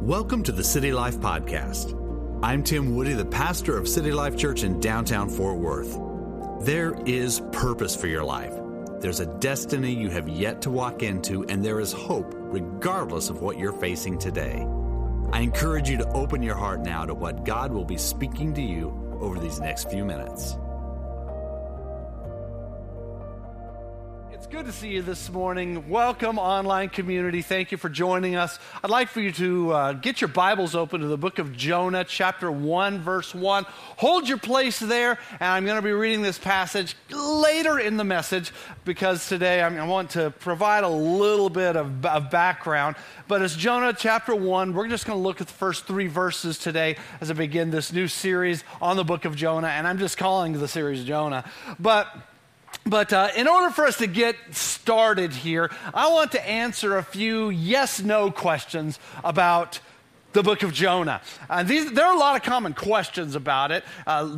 Welcome to the City Life Podcast. I'm Tim Woody, the pastor of City Life Church in downtown Fort Worth. There is purpose for your life. There's a destiny you have yet to walk into, and there is hope regardless of what you're facing today. I encourage you to open your heart now to what God will be speaking to you over these next few minutes. It's good to see you this morning. Welcome, online community. Thank you for joining us. I'd like for you to get your Bibles open to the book of Jonah, chapter 1, verse 1. Hold your place there, and I'm going to be reading this passage later in the message because today I want to provide a little bit of background. But it's Jonah, chapter 1. We're just going to look at the first 3 verses today as I begin this new series on the book of Jonah, and I'm just calling the series Jonah. But in order for us to get started here, I want to answer a few yes-no questions about the book of Jonah. There are a lot of common questions about it.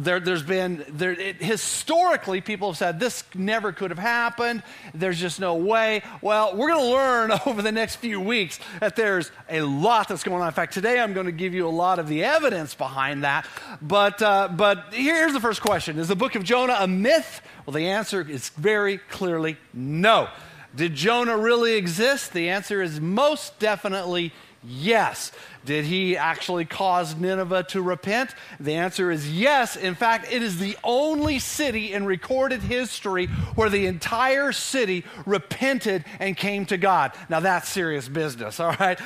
Historically, people have said this never could have happened. There's just no way. Well, we're going to learn over the next few weeks that there's a lot that's going on. In fact, today I'm going to give you a lot of the evidence behind that. But here's the first question. Is the book of Jonah a myth? Well, the answer is very clearly no. Did Jonah really exist? The answer is most definitely yes. Did he actually cause Nineveh to repent? The answer is yes. In fact, it is the only city in recorded history where the entire city repented and came to God. Now, that's serious business, all right?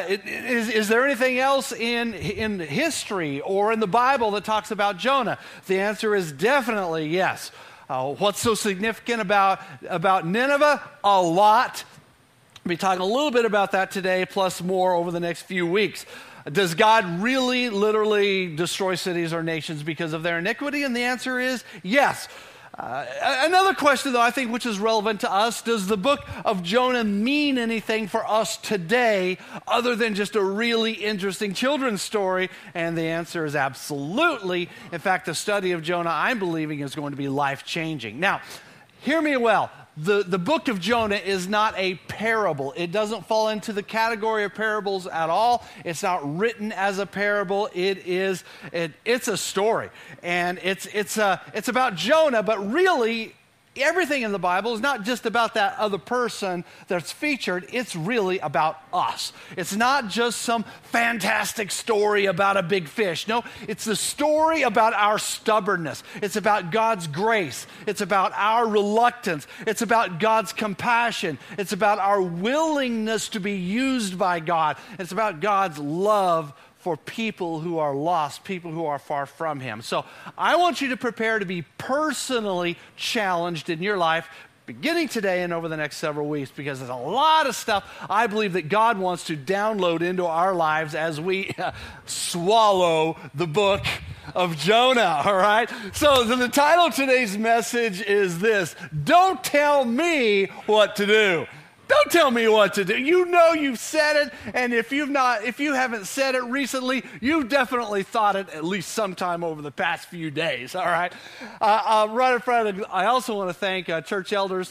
Is there anything else in history or in the Bible that talks about Jonah? The answer is definitely yes. What's so significant about Nineveh? A lot. We'll be talking a little bit about that today, plus more over the next few weeks. Does God really literally destroy cities or nations because of their iniquity? And the answer is yes. Another question, though, I think, which is relevant to us, does the book of Jonah mean anything for us today other than just a really interesting children's story? And the answer is absolutely. In fact, the study of Jonah, I'm believing, is going to be life-changing. Now, hear me well. The book of Jonah is not a parable. It doesn't fall into the category of parables at all. It's not written as a parable. It's a story, and it's about Jonah. But really, everything in the Bible is not just about that other person that's featured. It's really about us. It's not just some fantastic story about a big fish. No, it's the story about our stubbornness. It's about God's grace. It's about our reluctance. It's about God's compassion. It's about our willingness to be used by God. It's about God's love for people who are lost, people who are far from Him. So I want you to prepare to be personally challenged in your life, beginning today and over the next several weeks, because there's a lot of stuff I believe that God wants to download into our lives as we swallow the book of Jonah, all right? So the title of today's message is this: Don't tell me what to do. Don't tell me what to do. You know you've said it, and if you haven't said it recently, you've definitely thought it at least sometime over the past few days, all right? Right in front of, I also want to thank church elders.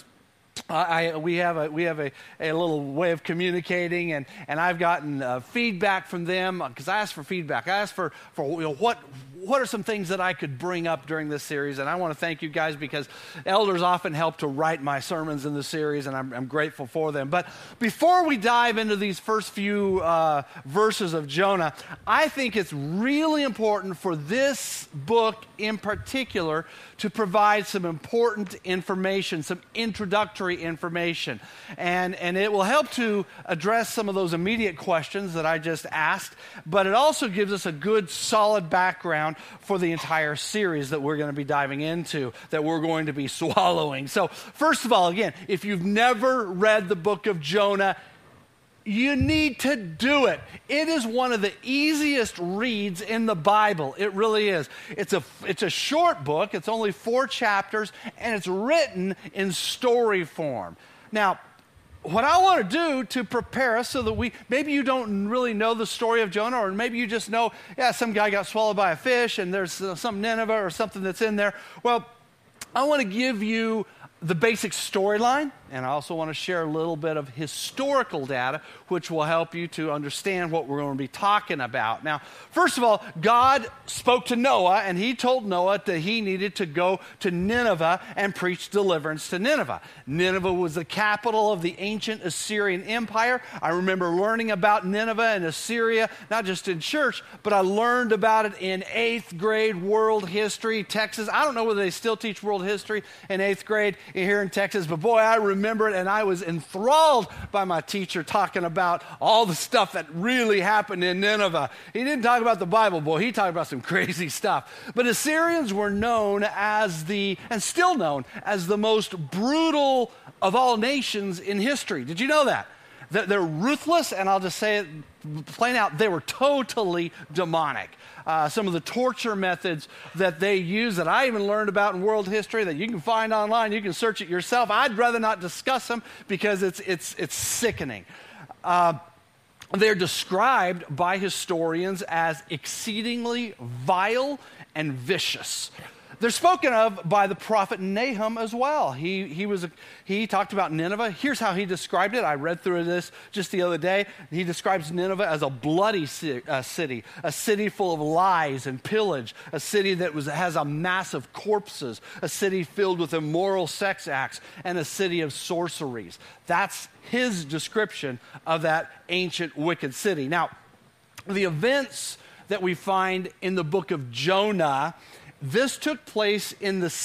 We have a little way of communicating, and I've gotten feedback from them because I asked for feedback. I asked for what are some things that I could bring up during this series, and I want to thank you guys because elders often help to write my sermons in the series, and I'm grateful for them. But before we dive into these first few verses of Jonah, I think it's really important for this book in particular to provide some important information, some introductory information. And it will help to address some of those immediate questions that I just asked, but it also gives us a good, solid background for the entire series that we're going to be diving into, that we're going to be swallowing. So, first of all, again, if you've never read the book of Jonah, you need to do it. It is one of the easiest reads in the Bible. It really is. It's a short book. It's only 4 chapters, and it's written in story form. Now, what I want to do to prepare us so that maybe you don't really know the story of Jonah, or maybe you just know, some guy got swallowed by a fish, and there's some Nineveh or something that's in there. Well, I want to give you the basic storyline. And I also want to share a little bit of historical data, which will help you to understand what we're going to be talking about. Now, first of all, God spoke to Noah, and he told Noah that he needed to go to Nineveh and preach deliverance to Nineveh. Nineveh was the capital of the ancient Assyrian Empire. I remember learning about Nineveh and Assyria, not just in church, but I learned about it in 8th grade world history, Texas. I don't know whether they still teach world history in 8th grade here in Texas, but boy, I remember it, and I was enthralled by my teacher talking about all the stuff that really happened in Nineveh. He didn't talk about the Bible, boy. He talked about some crazy stuff. But Assyrians were known as and still known as the most brutal of all nations in history. Did you know that? They're ruthless, and I'll just say it plain out, they were totally demonic. Some of the torture methods that they use that I even learned about in world history that you can find online, you can search it yourself. I'd rather not discuss them because it's sickening. They're described by historians as exceedingly vile and vicious. They're spoken of by the prophet Nahum as well. He talked about Nineveh. Here's how he described it. I read through this just the other day. He describes Nineveh as a bloody city, a city full of lies and pillage, a city that has a mass of corpses, a city filled with immoral sex acts, and a city of sorceries. That's his description of that ancient wicked city. Now, the events that we find in the book of Jonah, this took place in the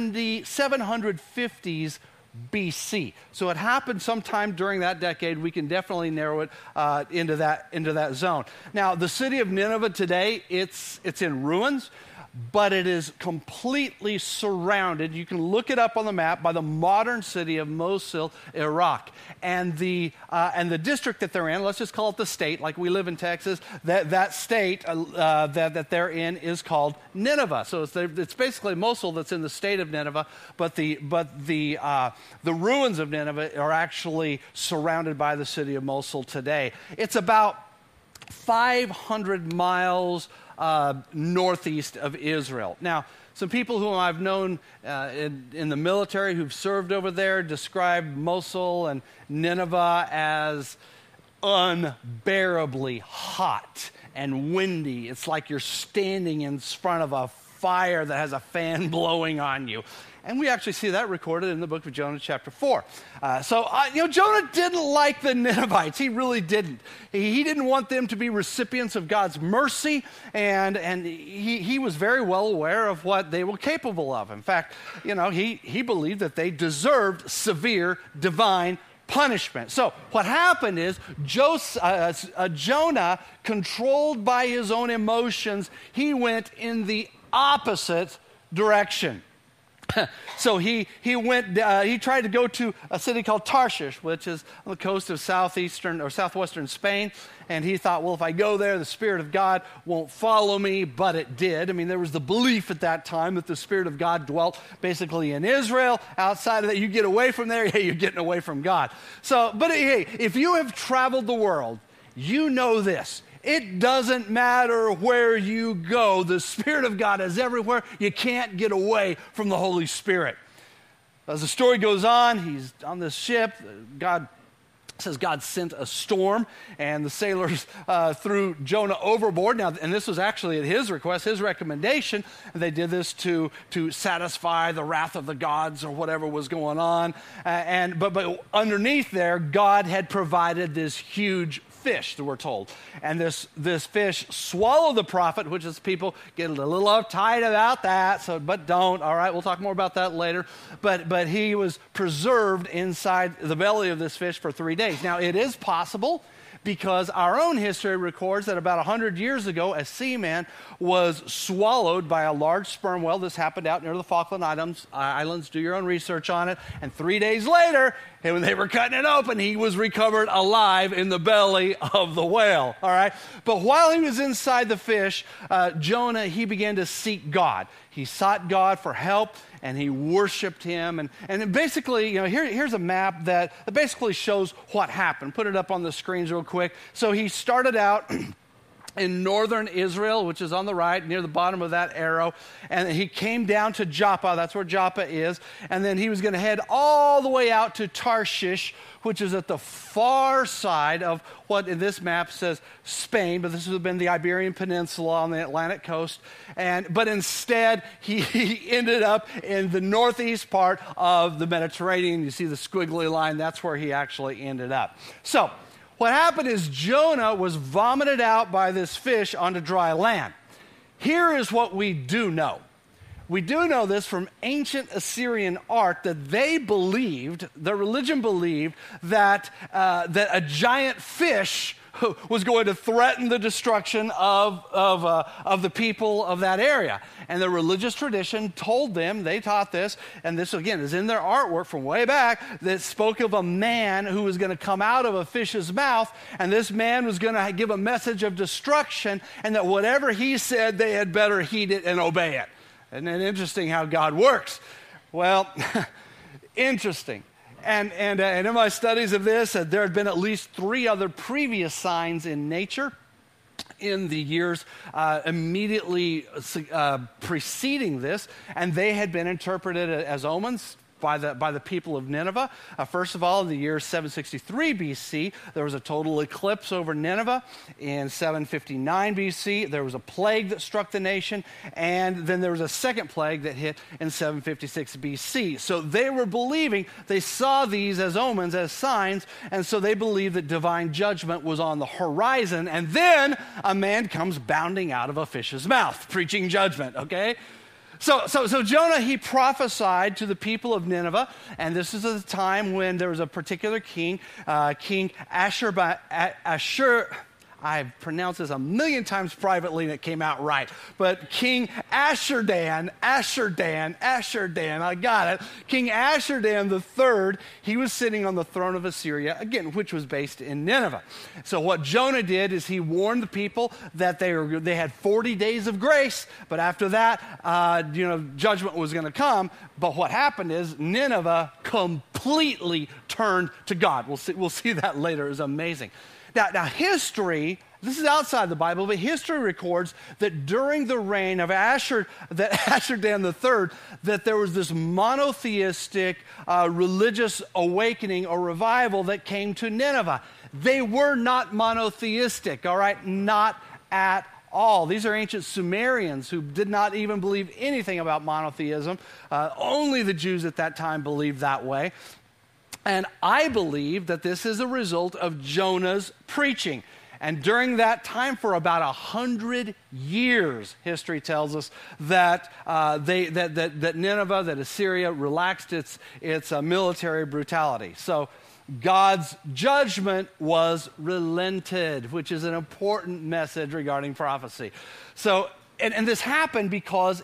750s BC. So it happened sometime during that decade. We can definitely narrow it into that zone. Now, the city of Nineveh today, it's in ruins, but it is completely surrounded. You can look it up on the map by the modern city of Mosul, Iraq. And the district that they're in, let's just call it the state, like we live in Texas, that state that they're in is called Nineveh. So it's basically Mosul that's in the state of Nineveh, but the ruins of Nineveh are actually surrounded by the city of Mosul today. It's about 500 miles northeast of Israel. Now, some people whom I've known in the military who've served over there describe Mosul and Nineveh as unbearably hot and windy. It's like you're standing in front of a fire that has a fan blowing on you. And we actually see that recorded in the book of Jonah chapter 4. Jonah didn't like the Ninevites. He really didn't. He didn't want them to be recipients of God's mercy, and he was very well aware of what they were capable of. In fact, he believed that they deserved severe divine punishment. So what happened is Jonah, controlled by his own emotions, he went in the opposite direction. So he tried to go to a city called Tarshish, which is on the coast of southeastern or southwestern Spain. And he thought, well, if I go there, the Spirit of God won't follow me, but it did. I mean, there was the belief at that time that the Spirit of God dwelt basically in Israel. Outside of that, you get away from there, you're getting away from God. So, but hey, if you have traveled the world, you know this. It doesn't matter where you go. The Spirit of God is everywhere. You can't get away from the Holy Spirit. As the story goes on, he's on this ship. God sent a storm, and the sailors threw Jonah overboard. Now, and this was actually at his request, his recommendation. They did this to satisfy the wrath of the gods or whatever was going on. But underneath there, God had provided this huge fish, we're told. And this fish swallowed the prophet, which is people get a little uptight about that, but don't. All right, we'll talk more about that later. But he was preserved inside the belly of this fish for 3 days. Now, it is possible, because our own history records that about 100 years ago, a seaman was swallowed by a large sperm whale. This happened out near the Falkland Islands. Do your own research on it. And 3 days later, when they were cutting it open, he was recovered alive in the belly of the whale. All right? But while he was inside the fish, Jonah, he began to seek God. He sought God for help, and he worshiped him. And basically, here's a map that basically shows what happened. Put it up on the screens real quick. So he started out in northern Israel, which is on the right, near the bottom of that arrow. And he came down to Joppa. That's where Joppa is. And then he was going to head all the way out to Tarshish, which is at the far side of what in this map says Spain, but this would have been the Iberian Peninsula on the Atlantic coast. But instead, he ended up in the northeast part of the Mediterranean. You see the squiggly line. That's where he actually ended up. So what happened is Jonah was vomited out by this fish onto dry land. Here is what we do know. We do know this from ancient Assyrian art that they believed, their religion believed, that a giant fish was going to threaten the destruction of the people of that area. And the religious tradition told them, they taught this, and this again is in their artwork from way back, that spoke of a man who was going to come out of a fish's mouth, and this man was going to give a message of destruction, and that whatever he said, they had better heed it and obey it. Isn't it interesting how God works? Well, interesting. And in my studies of this, there had been at least 3 other previous signs in nature in the years immediately preceding this, and they had been interpreted as omens by the people of Nineveh. First of all, in the year 763 BC, there was a total eclipse over Nineveh. In 759 BC, there was a plague that struck the nation, and then there was a second plague that hit in 756 BC. So they were believing, they saw these as omens, as signs, and so they believed that divine judgment was on the horizon, and then a man comes bounding out of a fish's mouth, preaching judgment, okay? So Jonah, he prophesied to the people of Nineveh, and this is at the time when there was a particular king, King Ashur. I've pronounced this a million times privately and it came out right. But King Ashurdan, I got it. King Ashurdan III, he was sitting on the throne of Assyria, again, which was based in Nineveh. So what Jonah did is he warned the people that they had 40 days of grace, but after that, judgment was going to come. But what happened is Nineveh completely turned to God. We'll see that later. It was amazing. Now, history, this is outside the Bible, but history records that during the reign of Ashurdan III, that there was this monotheistic religious awakening or revival that came to Nineveh. They were not monotheistic, all right? Not at all. These are ancient Sumerians who did not even believe anything about monotheism. Only the Jews at that time believed that way. And I believe that this is a result of Jonah's preaching. And during that time, for about 100 years, history tells us that that Nineveh, that Assyria relaxed its military brutality. So God's judgment was relented, which is an important message regarding prophecy. So. And this happened because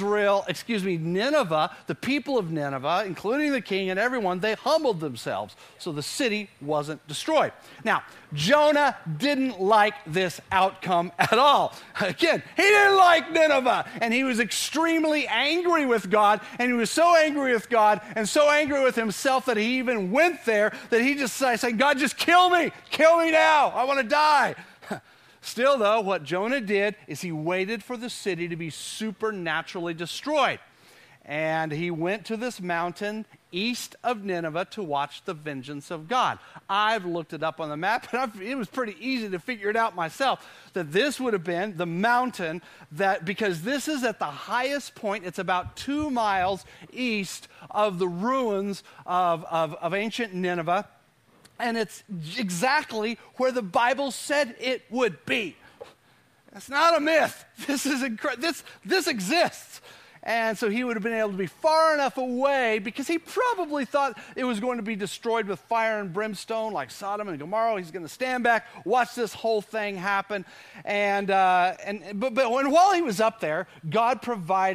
Nineveh, the people of Nineveh, including the king and everyone, they humbled themselves. So the city wasn't destroyed. Now, Jonah didn't like this outcome at all. Again, he didn't like Nineveh. And he was extremely angry with God. And he was so angry with God and so angry with himself that he even went there that he just said, God, just kill me. Kill me now. I want to die. Still, though, what Jonah did is he waited for the city to be supernaturally destroyed. And he went to this mountain east of Nineveh to watch the vengeance of God. I've looked it up on the map, and it was pretty easy to figure it out myself, that this would have been the mountain because this is at the highest point. It's about 2 miles east of the ruins of ancient Nineveh. And it's exactly where the Bible said it would be. That's not a myth. This is this exists. And so he would have been able to be far enough away because he probably thought it was going to be destroyed with fire and brimstone like Sodom and Gomorrah. He's going to stand back, watch this whole thing happen. But while he was up there, God provided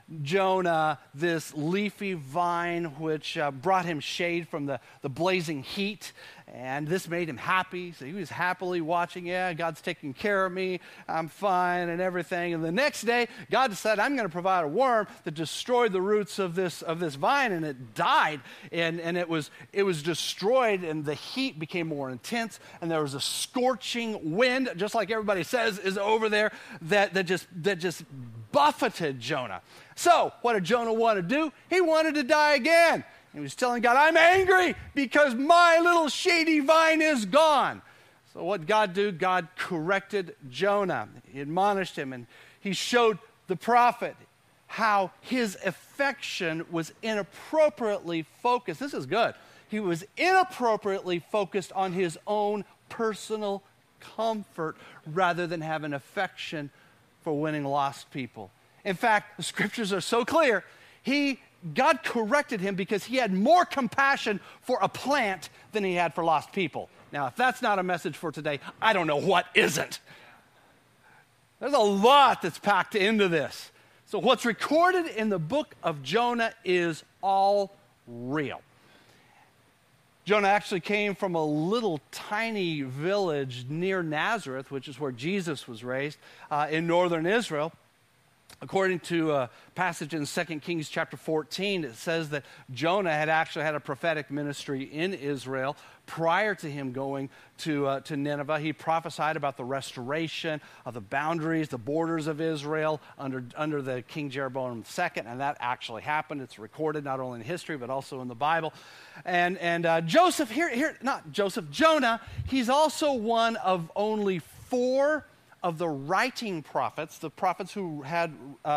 Jonah this leafy vine which brought him shade from the blazing heat, and this made him happy. So he was happily watching, God's taking care of me, I'm fine and everything. And the next day, God decided, I'm going to provide a worm that destroyed the roots of this vine, and it died, and it was destroyed, and the heat became more intense, and there was a scorching wind, just like everybody says is over there, that just buffeted Jonah. So what did Jonah want to do? He wanted to die again. He was telling God, I'm angry because my little shady vine is gone. So what did God do? God corrected Jonah. He admonished him, and he showed the prophet how his affection was inappropriately focused. This is good. He was inappropriately focused on his own personal comfort rather than having affection for winning lost people. In fact, the scriptures are so clear. God corrected him because he had more compassion for a plant than he had for lost people. Now, if that's not a message for today, I don't know what isn't. There's a lot that's packed into this. So what's recorded in the book of Jonah is all real. Jonah actually came from a little tiny village near Nazareth, which is where Jesus was raised, in northern Israel. According to a passage in 2 Kings chapter 14, it says that Jonah had actually had a prophetic ministry in Israel prior to him going to Nineveh. He prophesied about the restoration of the boundaries, the borders of Israel under the King Jeroboam II, and that actually happened. It's recorded not only in history but also in the Bible. And Jonah, he's also one of only 4 of the writing prophets, the prophets who had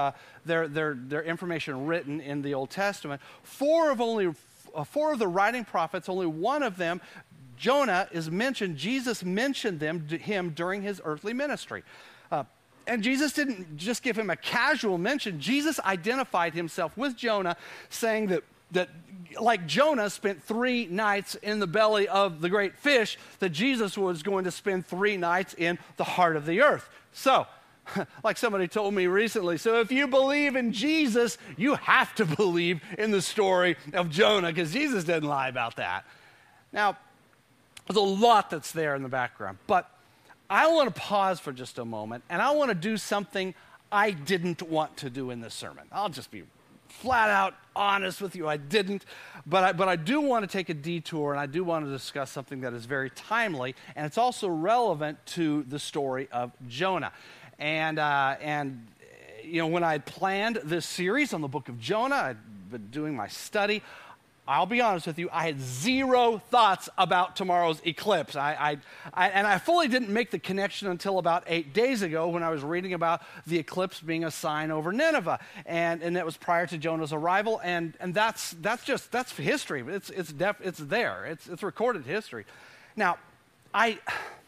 their information written in the Old Testament. 4 of the writing prophets, only one of them, Jonah, is mentioned. Jesus mentioned him during his earthly ministry. And Jesus didn't just give him a casual mention. Jesus identified himself with Jonah, saying that like Jonah spent 3 nights in the belly of the great fish, that Jesus was going to spend 3 nights in the heart of the earth. So, like somebody told me recently, so if you believe in Jesus, you have to believe in the story of Jonah, because Jesus didn't lie about that. Now, there's a lot that's there in the background, but I want to pause for just a moment, and I want to do something I didn't want to do in this sermon. I'll just be flat out honest with you, I didn't, but I do want to take a detour, and I do want to discuss something that is very timely, and it's also relevant to the story of Jonah. And you know, when I had planned this series on the book of Jonah, I'd been doing my study. I'll be honest with you, I had 0 thoughts about tomorrow's eclipse. And I fully didn't make the connection until about 8 days ago when I was reading about the eclipse being a sign over Nineveh. And that was prior to Jonah's arrival. And that's history. It's there. It's recorded history. Now, I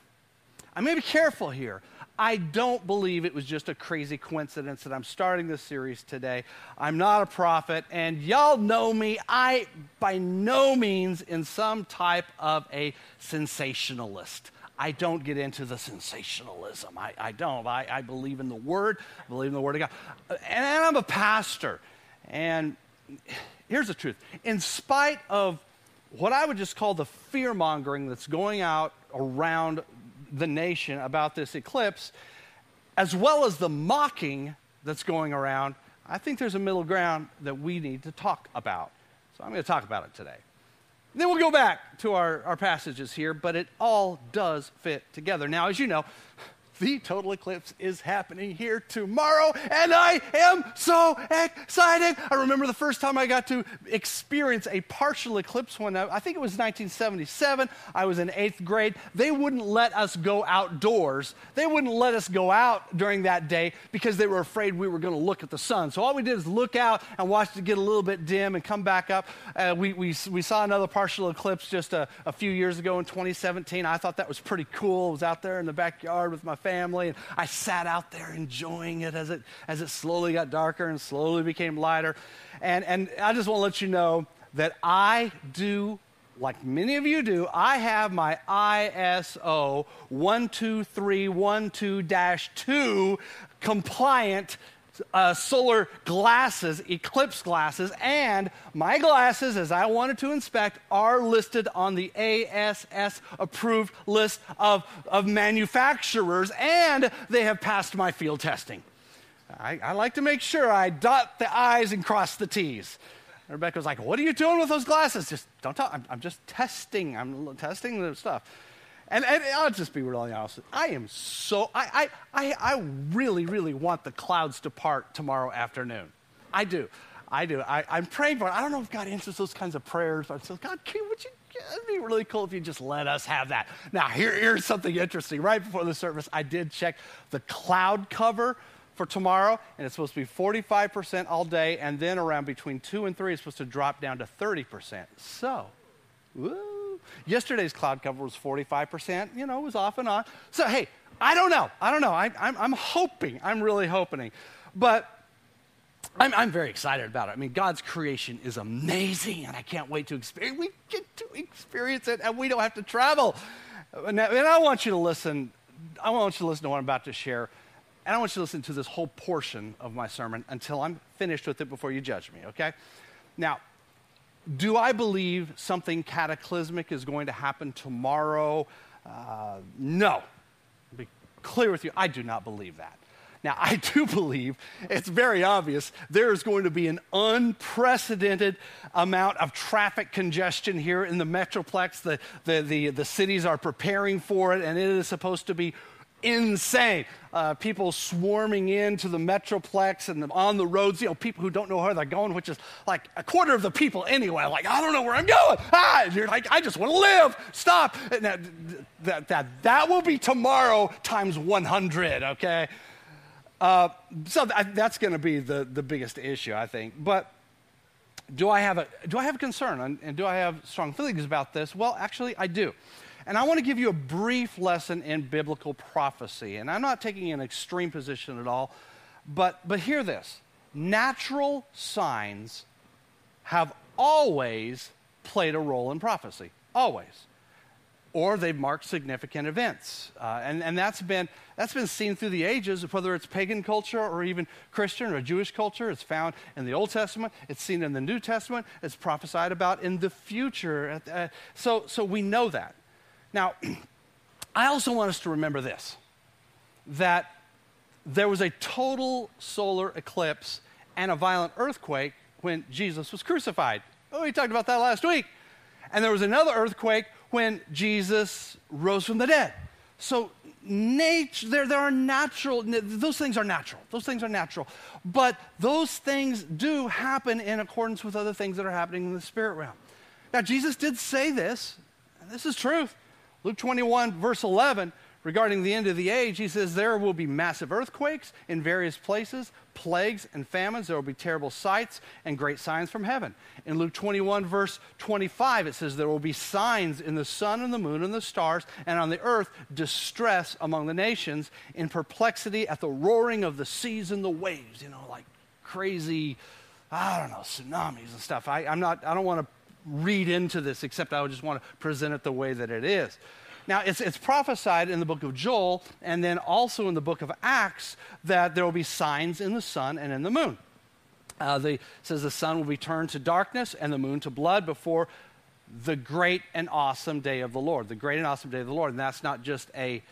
may be careful here. I don't believe it was just a crazy coincidence that I'm starting this series today. I'm not a prophet, and y'all know me. I, by no means, in some type of a sensationalist. I don't get into the sensationalism. I don't. I believe in the Word. I believe in the Word of God. And I'm a pastor. And here's the truth. In spite of what I would just call the fear-mongering that's going out around the nation about this eclipse, as well as the mocking that's going around, I think there's a middle ground that we need to talk about. So I'm going to talk about it today. Then we'll go back to our passages here, but it all does fit together. Now, as you know, the total eclipse is happening here tomorrow, and I am so excited. I remember the first time I got to experience a partial eclipse when I think it was 1977. I was in 8th grade. They wouldn't let us go outdoors. They wouldn't let us go out during that day because they were afraid we were going to look at the sun. So all we did is look out and watch it get a little bit dim and come back up. We saw another partial eclipse just a few years ago in 2017. I thought that was pretty cool. I was out there in the backyard with my family, and I sat out there enjoying it as it slowly got darker and slowly became lighter. And I just want to let you know that I do, like many of you do, I have my ISO 12312-2 compliant solar glasses, eclipse glasses, and my glasses, as I wanted to inspect, are listed on the ASS approved list of manufacturers, and they have passed my field testing. I like to make sure I dot the I's and cross the T's. Rebecca was like, what are you doing with those glasses? Just don't talk. I'm just testing. I'm testing the stuff. And I'll just be really honest. I really, really want the clouds to part tomorrow afternoon. I do. I'm praying for it. I don't know if God answers those kinds of prayers. But I'm saying, God, it'd be really cool if you just let us have that. Now, here's something interesting. Right before the service, I did check the cloud cover for tomorrow, and it's supposed to be 45% all day, and then around between 2 and 3, it's supposed to drop down to 30%. So, woo. Yesterday's cloud cover was 45%. It was off and on. So, hey, I don't know. I'm hoping. I'm really hoping. But I'm very excited about it. I mean, God's creation is amazing, and I can't wait to experience. We get to experience it, and we don't have to travel. And I want you to listen. I want you to listen to what I'm about to share. And I want you to listen to this whole portion of my sermon until I'm finished with it before you judge me, okay? Now, do I believe something cataclysmic is going to happen tomorrow? No. I'll be clear with you, I do not believe that. Now, I do believe, it's very obvious, there is going to be an unprecedented amount of traffic congestion here in the Metroplex. The cities are preparing for it, and it is supposed to be insane. People swarming into the Metroplex and on the roads, people who don't know where they're going, which is like a quarter of the people anyway. Like, I don't know where I'm going. You're like, I just want to live. Stop. Now, that will be tomorrow times 100, okay? So that's going to be the biggest issue, I think. But do I have a concern and do I have strong feelings about this? Well, actually, I do. And I want to give you a brief lesson in biblical prophecy. And I'm not taking an extreme position at all, but hear this. Natural signs have always played a role in prophecy. Always. Or they've marked significant events. And that's been seen through the ages, whether it's pagan culture or even Christian or Jewish culture. It's found in the Old Testament. It's seen in the New Testament. It's prophesied about in the future. So we know that. Now, I also want us to remember this, that there was a total solar eclipse and a violent earthquake when Jesus was crucified. Oh, we talked about that last week. And there was another earthquake when Jesus rose from the dead. So there are natural, those things are natural. Those things are natural. But those things do happen in accordance with other things that are happening in the spirit realm. Now, Jesus did say this, and this is truth. Luke 21, verse 11, regarding the end of the age, he says, there will be massive earthquakes in various places, plagues and famines. There will be terrible sights and great signs from heaven. In Luke 21, verse 25, it says, there will be signs in the sun and the moon and the stars, and on the earth, distress among the nations, in perplexity at the roaring of the seas and the waves. Like crazy, tsunamis and stuff. I don't want to read into this, except I would just want to present it the way that it is. Now, it's prophesied in the book of Joel and then also in the book of Acts that there will be signs in the sun and in the moon. It says the sun will be turned to darkness and the moon to blood before the great and awesome day of the Lord. The great and awesome day of the Lord. And that's not just a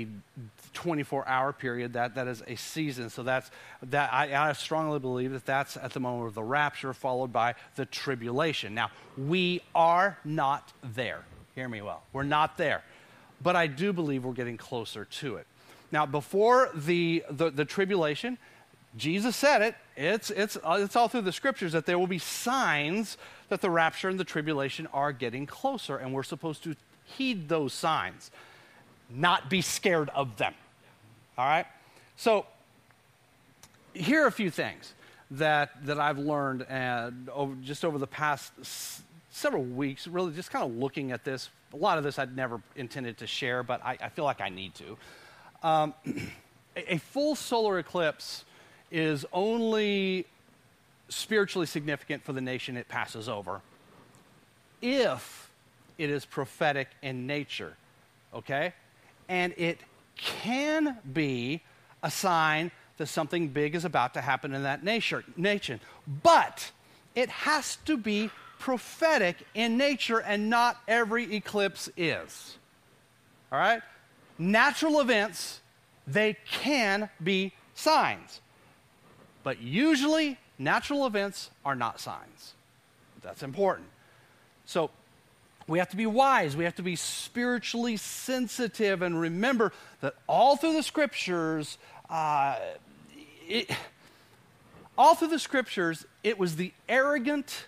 24-hour period, that is a season. So I strongly believe that that's at the moment of the rapture, followed by the tribulation. Now, we are not there. Hear me well. We're not there. But I do believe we're getting closer to it. Now, before the tribulation, Jesus said it. It's all through the scriptures that there will be signs that the rapture and the tribulation are getting closer, and we're supposed to heed those signs, not be scared of them. All right? So here are a few things that I've learned over the past several weeks, really just kind of looking at this. A lot of this I'd never intended to share, but I feel like I need to. A full solar eclipse is only spiritually significant for the nation it passes over if it is prophetic in nature, okay? And it can be a sign that something big is about to happen in that nation. But it has to be prophetic in nature, and not every eclipse is. All right? Natural events, they can be signs. But usually, natural events are not signs. That's important. So, we have to be wise. We have to be spiritually sensitive and remember that all through the Scriptures, it was the arrogant,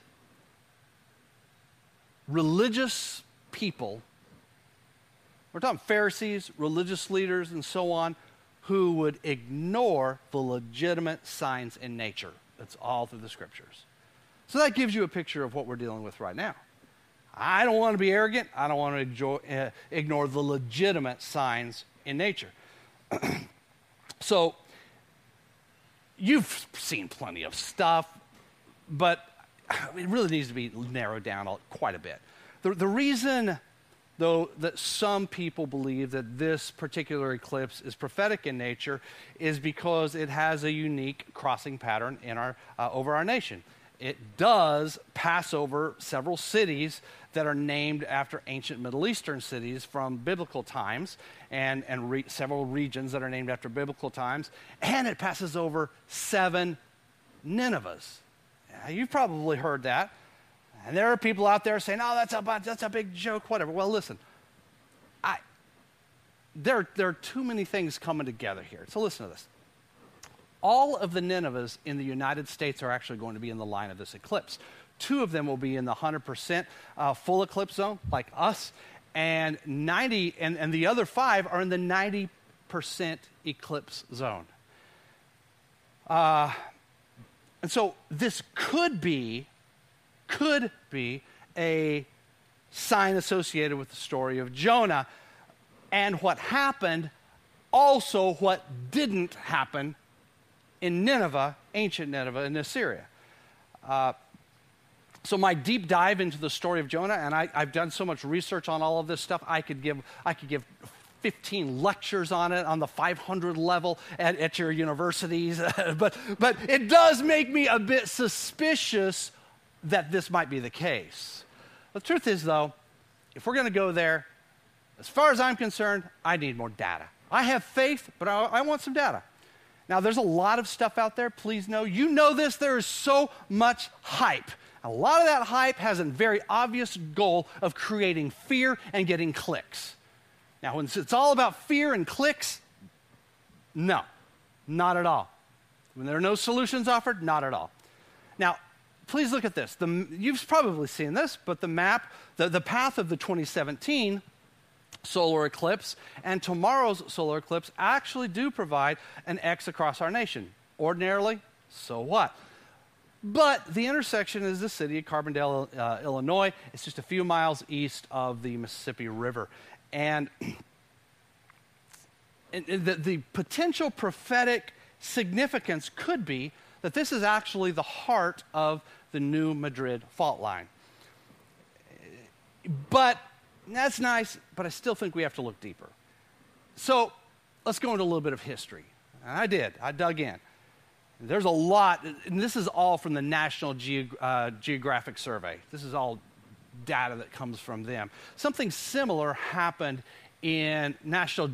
religious people, we're talking Pharisees, religious leaders, and so on, who would ignore the legitimate signs in nature. That's all through the Scriptures. So that gives you a picture of what we're dealing with right now. I don't want to be arrogant. I don't want to ignore the legitimate signs in nature. So, you've seen plenty of stuff, but it really needs to be narrowed down quite a bit. The reason, though, that some people believe that this particular eclipse is prophetic in nature is because it has a unique crossing pattern in over our nation. It does pass over several cities that are named after ancient Middle Eastern cities from biblical times, and several regions that are named after biblical times, and it passes over 7 Ninevehs. You've probably heard that. And there are people out there saying, oh, that's a big joke, whatever. Well, listen, there are too many things coming together here. So listen to this. All of the Ninevehs in the United States are actually going to be in the line of this eclipse. 2 of them will be in the 100% full eclipse zone, like us, and the other 5 are in the 90% eclipse zone. And so this could be a sign associated with the story of Jonah and what happened, also what didn't happen in Nineveh, ancient Nineveh in Assyria. So my deep dive into the story of Jonah, and I've done so much research on all of this stuff, I could give 15 lectures on it on the 500 level at your universities. but it does make me a bit suspicious that this might be the case. The truth is, though, if we're going to go there, as far as I'm concerned, I need more data. I have faith, but I want some data. Now, there's a lot of stuff out there. Please know, you know this, there is so much hype. A lot of that hype has a very obvious goal of creating fear and getting clicks. Now, when it's all about fear and clicks, no, not at all. When there are no solutions offered, not at all. Now, please look at this. You've probably seen this, but the map, the path of the 2017 solar eclipse and tomorrow's solar eclipse actually do provide an X across our nation. Ordinarily, so what? But the intersection is the city of Carbondale, Illinois. It's just a few miles east of the Mississippi River. And the potential prophetic significance could be that this is actually the heart of the New Madrid fault line. But that's nice, but I still think we have to look deeper. So let's go into a little bit of history. And I dug in. There's a lot, and this is all from the National Geographic Survey. This is all data that comes from them. Something similar happened in National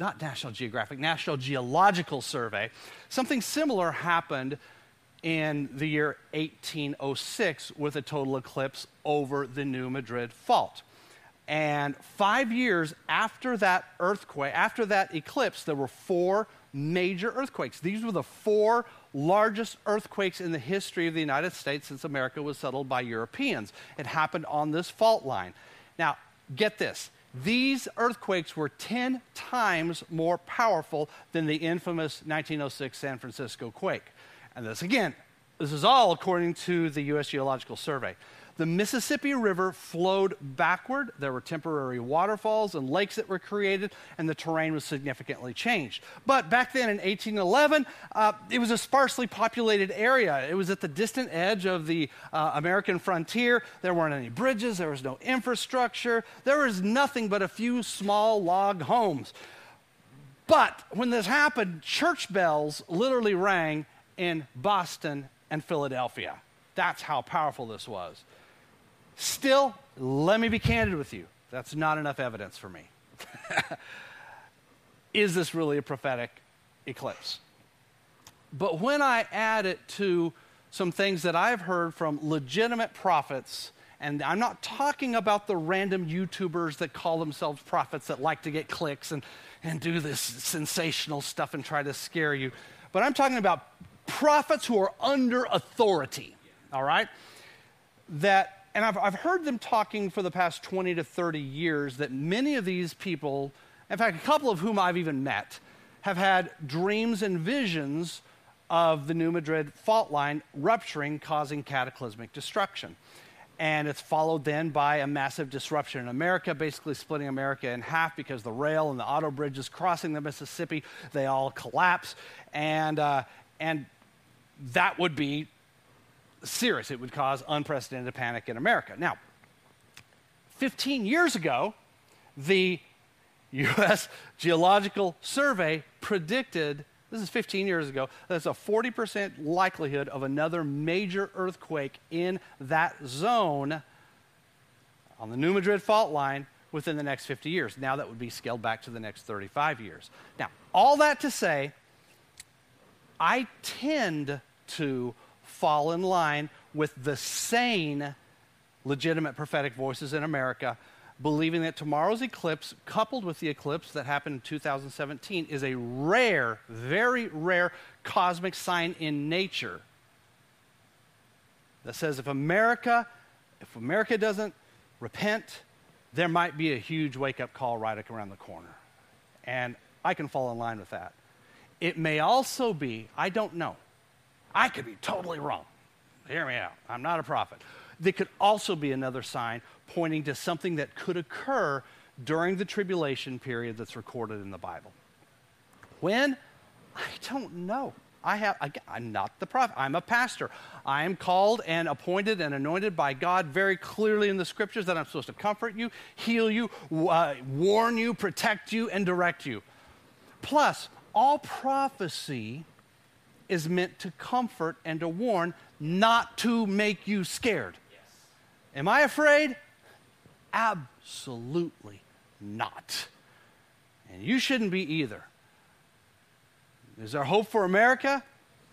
Geological Survey. Something similar happened in the year 1806 with a total eclipse over the New Madrid Fault. And 5 years after that earthquake, after that eclipse, there were 4 major earthquakes. These were the 4 largest earthquakes in the history of the United States since America was settled by Europeans. It happened on this fault line. Now, get this. These earthquakes were 10 times more powerful than the infamous 1906 San Francisco quake. And this is all according to the U.S. Geological Survey. The Mississippi River flowed backward. There were temporary waterfalls and lakes that were created, and the terrain was significantly changed. But back then in 1811, it was a sparsely populated area. It was at the distant edge of the American frontier. There weren't any bridges. There was no infrastructure. There was nothing but a few small log homes. But when this happened, church bells literally rang in Boston and Philadelphia. That's how powerful this was. Still, let me be candid with you. That's not enough evidence for me. Is this really a prophetic eclipse? But when I add it to some things that I've heard from legitimate prophets, and I'm not talking about the random YouTubers that call themselves prophets that like to get clicks and do this sensational stuff and try to scare you, but I'm talking about prophets who are under authority, all right? And I've heard them talking for the past 20 to 30 years that many of these people, in fact, a couple of whom I've even met, have had dreams and visions of the New Madrid fault line rupturing, causing cataclysmic destruction. And it's followed then by a massive disruption in America, basically splitting America in half because the rail and the auto bridges crossing the Mississippi, they all collapse. And that would be serious. It would cause unprecedented panic in America. Now, 15 years ago, the U.S. Geological Survey predicted, this is 15 years ago, there's a 40% likelihood of another major earthquake in that zone on the New Madrid fault line within the next 50 years. Now that would be scaled back to the next 35 years. Now, all that to say, I tend to fall in line with the sane, legitimate prophetic voices in America, believing that tomorrow's eclipse, coupled with the eclipse that happened in 2017, is a rare, very rare cosmic sign in nature that says if America doesn't repent, there might be a huge wake-up call right around the corner. And I can fall in line with that. It may also be, I don't know, I could be totally wrong. Hear me out. I'm not a prophet. There could also be another sign pointing to something that could occur during the tribulation period that's recorded in the Bible. When? I don't know. I'm not the prophet. I'm a pastor. I am called and appointed and anointed by God very clearly in the scriptures that I'm supposed to comfort you, heal you, warn you, protect you, and direct you. Plus, all prophecy is meant to comfort and to warn, not to make you scared. Yes. Am I afraid? Absolutely not. And you shouldn't be either. Is there hope for America?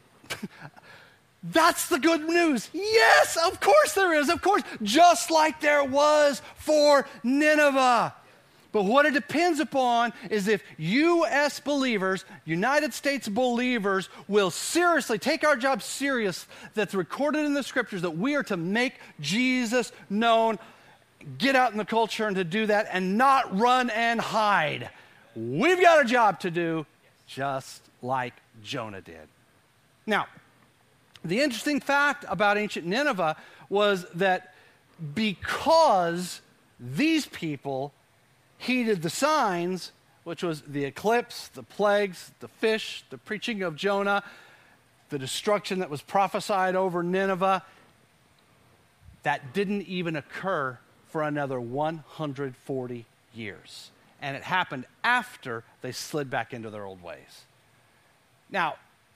That's the good news. Yes, of course there is. Of course, just like there was for Nineveh. But what it depends upon is if U.S. believers, United States believers, will seriously take our job serious that's recorded in the scriptures that we are to make Jesus known, get out in the culture and to do that and not run and hide. We've got a job to do just like Jonah did. Now, the interesting fact about ancient Nineveh was that because these people heeded the signs, which was the eclipse, the plagues, the fish, the preaching of Jonah, the destruction that was prophesied over Nineveh, that didn't even occur for another 140 years. And it happened after they slid back into their old ways. Now,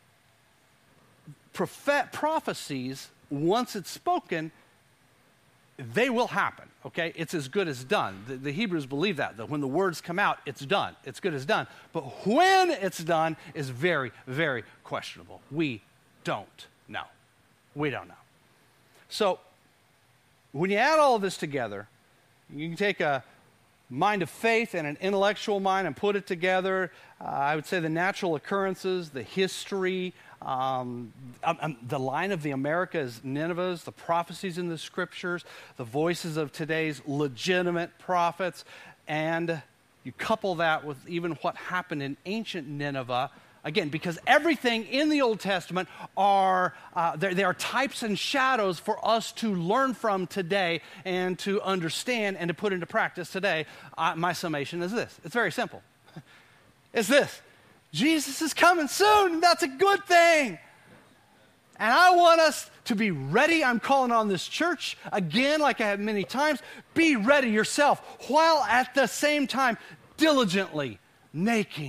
prophecies, once it's spoken, they will happen, okay? It's as good as done. The Hebrews believe that when the words come out, it's done. It's good as done. But when it's done is very, very questionable. We don't know. We don't know. So when you add all of this together, you can take a mind of faith and an intellectual mind and put it together. I would say the natural occurrences, the history, the line of the Americas, Ninevehs, the prophecies in the scriptures, the voices of today's legitimate prophets, and you couple that with even what happened in ancient Nineveh. Again, because everything in the Old Testament they are types and shadows for us to learn from today and to understand and to put into practice today. My summation is this. It's very simple. It's this. Jesus is coming soon, and that's a good thing. And I want us to be ready. I'm calling on this church again, like I have many times. Be ready yourself, while at the same time diligently making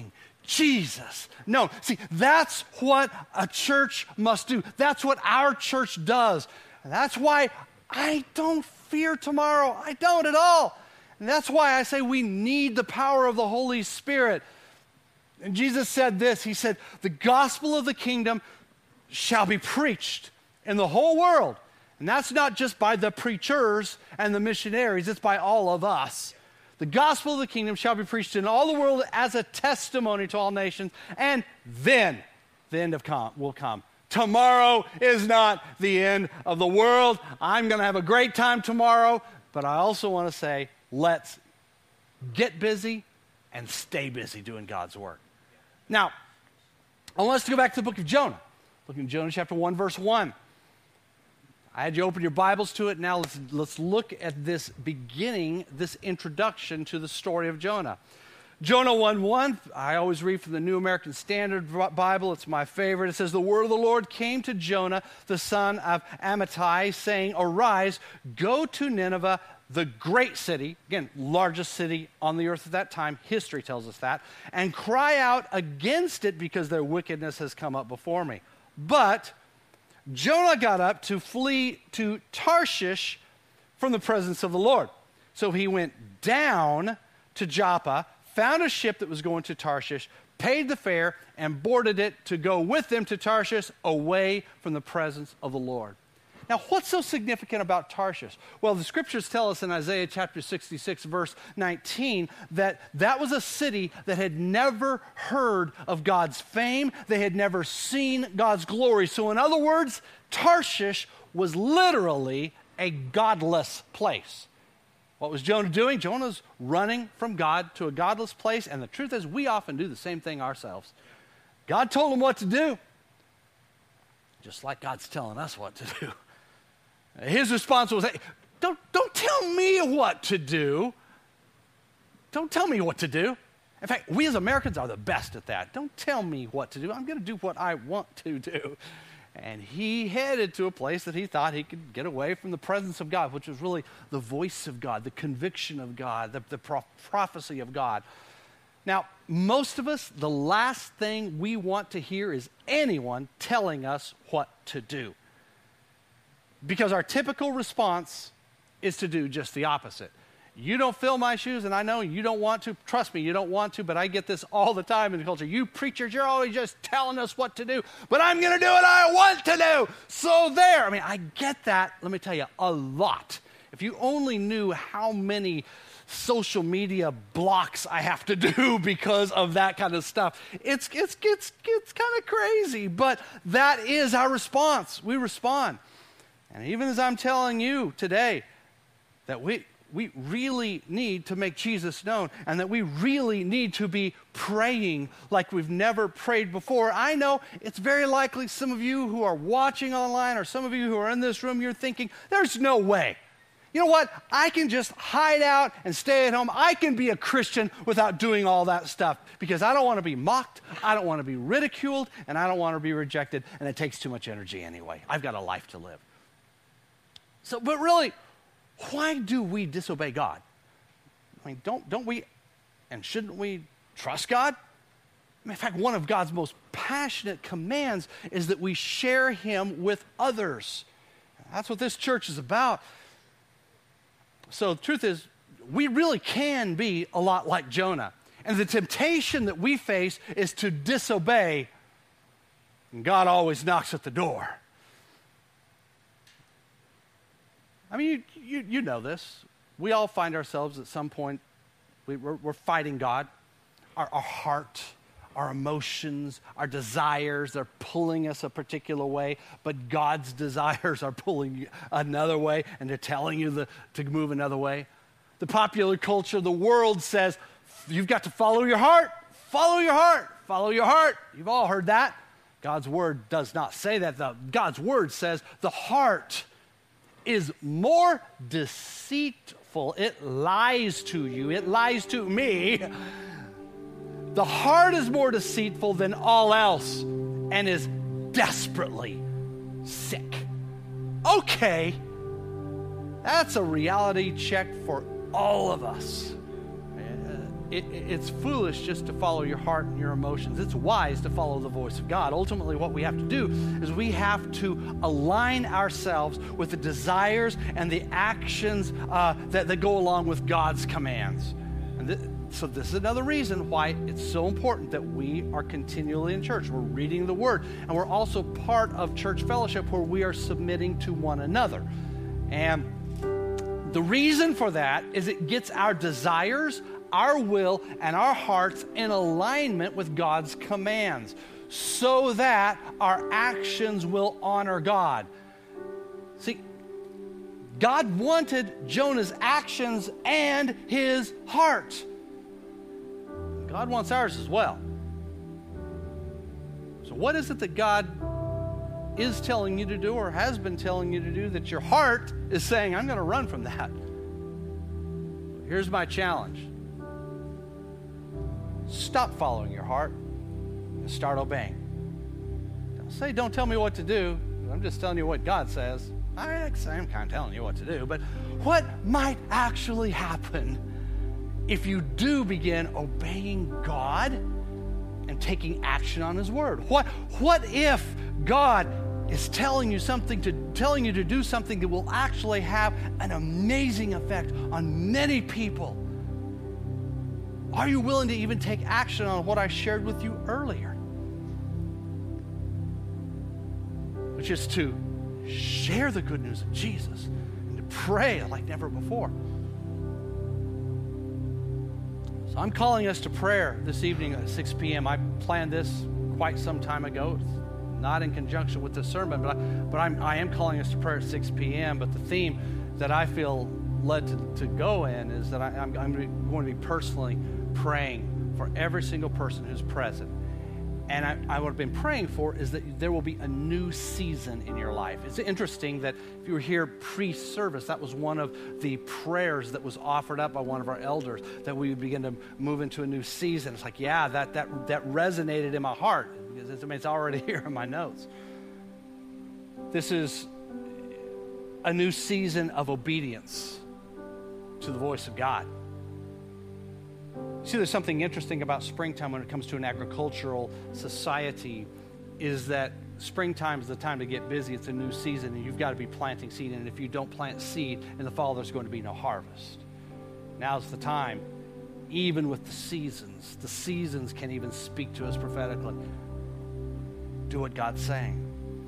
Jesus known. See, that's what a church must do. That's what our church does. And that's why I don't fear tomorrow. I don't at all. And that's why I say we need the power of the Holy Spirit. And Jesus said this. He said, the gospel of the kingdom shall be preached in the whole world. And that's not just by the preachers and the missionaries. It's by all of us. The gospel of the kingdom shall be preached in all the world as a testimony to all nations. And then the end will come. Tomorrow is not the end of the world. I'm going to have a great time tomorrow. But I also want to say, let's get busy and stay busy doing God's work. Now, I want us to go back to the book of Jonah. Look in Jonah chapter 1, verse 1. I had you open your Bibles to it. Now let's look at this beginning, this introduction to the story of Jonah. Jonah 1:1, I always read from the New American Standard Bible. It's my favorite. It says, the word of the Lord came to Jonah, the son of Amittai, saying, arise, go to Nineveh, the great city, again, largest city on the earth at that time, history tells us that, and cry out against it because their wickedness has come up before me. But Jonah got up to flee to Tarshish from the presence of the Lord. So he went down to Joppa, found a ship that was going to Tarshish, paid the fare, and boarded it to go with them to Tarshish away from the presence of the Lord. Now, what's so significant about Tarshish? Well, the scriptures tell us in Isaiah chapter 66, verse 19, that was a city that had never heard of God's fame. They had never seen God's glory. So in other words, Tarshish was literally a godless place. What was Jonah doing? Jonah's running from God to a godless place. And the truth is, we often do the same thing ourselves. God told him what to do, just like God's telling us what to do. His response was, hey, don't tell me what to do. Don't tell me what to do. In fact, we as Americans are the best at that. Don't tell me what to do. I'm going to do what I want to do. And he headed to a place that he thought he could get away from the presence of God, which was really the voice of God, the conviction of God, the prophecy of God. Now, most of us, the last thing we want to hear is anyone telling us what to do. Because our typical response is to do just the opposite. You don't fill my shoes, and I know you don't want to. Trust me, you don't want to, but I get this all the time in the culture. You preachers, you're always just telling us what to do, but I'm going to do what I want to do. So there. I mean, I get that, let me tell you, a lot. If you only knew how many social media blocks I have to do because of that kind of stuff. It gets kind of crazy, but that is our response. We respond. And even as I'm telling you today that we really need to make Jesus known and that we really need to be praying like we've never prayed before, I know it's very likely some of you who are watching online or some of you who are in this room, you're thinking, there's no way. You know what? I can just hide out and stay at home. I can be a Christian without doing all that stuff because I don't want to be mocked, I don't want to be ridiculed, and I don't want to be rejected, and it takes too much energy anyway. I've got a life to live. So, but really, why do we disobey God? I mean, don't we, and shouldn't we trust God? I mean, in fact, one of God's most passionate commands is that we share Him with others. That's what this church is about. So the truth is, we really can be a lot like Jonah. And the temptation that we face is to disobey, and God always knocks at the door. I mean, you know this. We all find ourselves at some point, we're fighting God. Our heart, our emotions, our desires, they're pulling us a particular way, but God's desires are pulling you another way, and they're telling you to move another way. The popular culture, the world says, you've got to follow your heart, follow your heart, follow your heart. You've all heard that. God's word does not say that. God's word says the heart is more deceitful. It lies to you. It lies to me. The heart is more deceitful than all else and is desperately sick. Okay, that's a reality check for all of us. it's foolish just to follow your heart and your emotions. It's wise to follow the voice of God. Ultimately, what we have to do is we have to align ourselves with the desires and the actions that go along with God's commands. So this is another reason why it's so important that we are continually in church. We're reading the Word, and we're also part of church fellowship where we are submitting to one another. And the reason for that is it gets our desires, our will, and our hearts in alignment with God's commands so that our actions will honor God. See, God wanted Jonah's actions and his heart. God wants ours as well. So what is it that God is telling you to do or has been telling you to do that your heart is saying, I'm going to run from that? Here's my challenge. Stop following your heart and start obeying. Don't tell me what to do. I'm just telling you what God says. I'm kind of telling you what to do, but what might actually happen if you do begin obeying God and taking action on His Word? What if God is telling you to do something that will actually have an amazing effect on many people? Are you willing to even take action on what I shared with you earlier? Which is to share the good news of Jesus and to pray like never before. So I'm calling us to prayer this evening at 6 p.m. I planned this quite some time ago. It's not in conjunction with this sermon, but I am calling us to prayer at 6 p.m. But the theme that I feel led to go in is that I'm going to be personally praying for every single person who's present. And what I've been praying for is that there will be a new season in your life. It's interesting that if you were here pre-service, that was one of the prayers that was offered up by one of our elders, that we would begin to move into a new season. It's like, yeah, that resonated in my heart because it's already here in my notes. This is a new season of obedience to the voice of God. See, there's something interesting about springtime when it comes to an agricultural society, is that springtime is the time to get busy. It's a new season, and you've got to be planting seed. And if you don't plant seed in the fall, there's going to be no harvest. Now's the time, even with the seasons can even speak to us prophetically. Do what God's saying.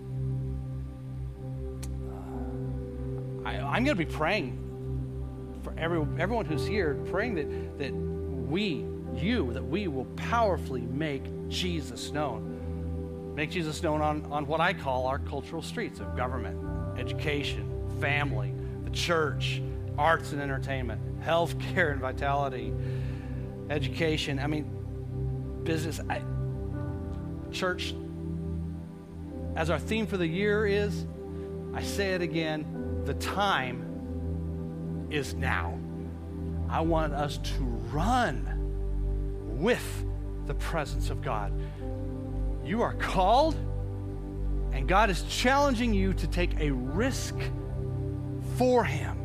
I'm going to be praying for everyone who's here, praying that we will powerfully make Jesus known. Make Jesus known on what I call our cultural streets of government, education, family, the church, arts and entertainment, healthcare and vitality, education, business. Church, as our theme for the year is, I say it again, the time is now. I want us to run with the presence of God. You are called, and God is challenging you to take a risk for Him.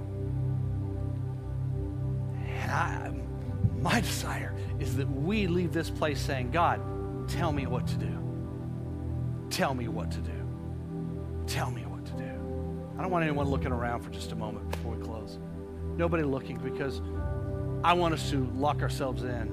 And my desire is that we leave this place saying, God, tell me what to do. Tell me what to do. Tell me what to do. I don't want anyone looking around for just a moment before we close. Nobody looking, because I want us to lock ourselves in.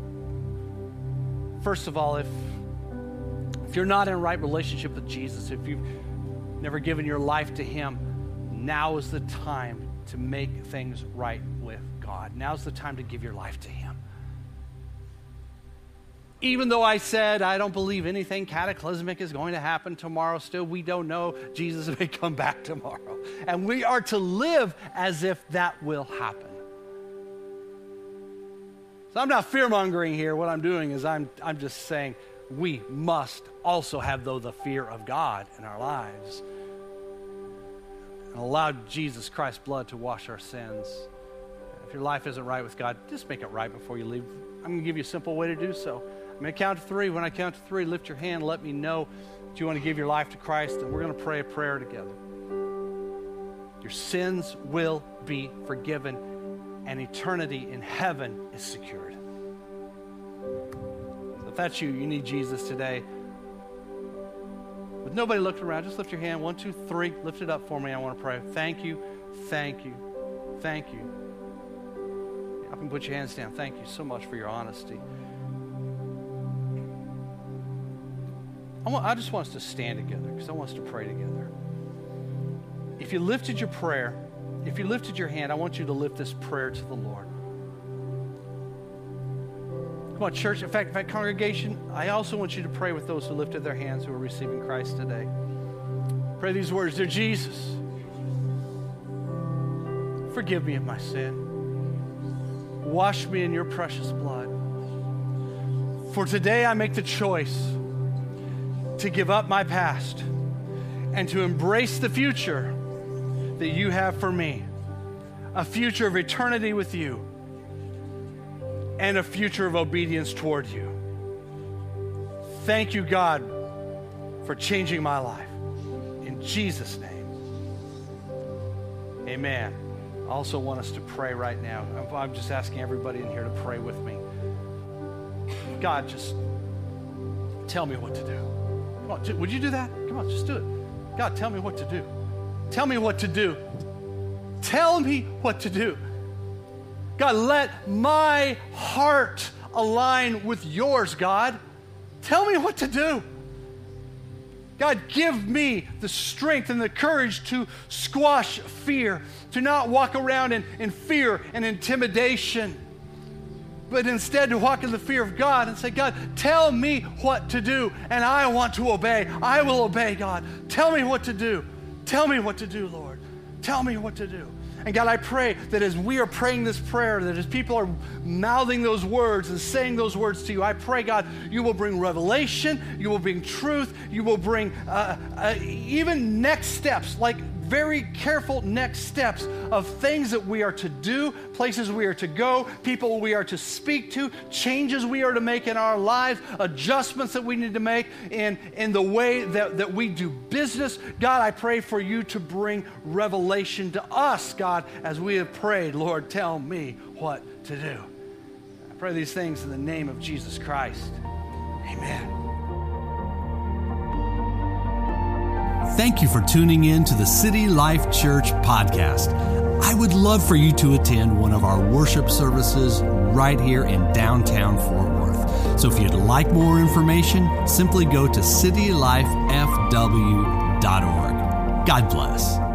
First of all, if you're not in a right relationship with Jesus, if you've never given your life to Him, now is the time to make things right with God. Now's the time to give your life to Him. Even though I said I don't believe anything cataclysmic is going to happen tomorrow, still we don't know. Jesus may come back tomorrow. And we are to live as if that will happen. So I'm not fear-mongering here. What I'm doing is I'm just saying we must also have, though, the fear of God in our lives. And allow Jesus Christ's blood to wash our sins. If your life isn't right with God, just make it right before you leave. I'm going to give you a simple way to do so. I'm going to count to 3. When I count to 3, lift your hand. Let me know that you want to give your life to Christ, and we're going to pray a prayer together. Your sins will be forgiven, and eternity in heaven is secured. If that's you, you need Jesus today. With nobody looking around, just lift your hand. 1, 2, 3. Lift it up for me. I want to pray. Thank you. Thank you. Thank you. I can put your hands down. Thank you so much for your honesty. I just want us to stand together because I want us to pray together. If you lifted your prayer, if you lifted your hand, I want you to lift this prayer to the Lord. Come on, church. In fact, congregation, I also want you to pray with those who lifted their hands who are receiving Christ today. Pray these words. Dear Jesus, forgive me of my sin. Wash me in your precious blood. For today I make the choice to give up my past and to embrace the future that you have for me. A future of eternity with you and a future of obedience toward you. Thank you, God, for changing my life. In Jesus' name, amen. I also want us to pray right now. I'm just asking everybody in here to pray with me. God, just tell me what to do. Come on, would you do that? Come on, just do it. God, tell me what to do. Tell me what to do. Tell me what to do. God, let my heart align with yours, God. Tell me what to do. God, give me the strength and the courage to squash fear, to not walk around in fear and intimidation, but instead to walk in the fear of God and say, God, tell me what to do, and I want to obey. I will obey, God. Tell me what to do. Tell me what to do, Lord. Tell me what to do. And God, I pray that as we are praying this prayer, that as people are mouthing those words and saying those words to you, I pray, God, you will bring revelation, you will bring truth, you will bring even next steps, like very careful next steps of things that we are to do, places we are to go, people we are to speak to, changes we are to make in our lives, adjustments that we need to make in the way that we do business. God, I pray for you to bring revelation to us, God, as we have prayed. Lord, tell me what to do. I pray these things in the name of Jesus Christ. Amen. Thank you for tuning in to the City Life Church podcast. I would love for you to attend one of our worship services right here in downtown Fort Worth. So if you'd like more information, simply go to citylifefw.org. God bless.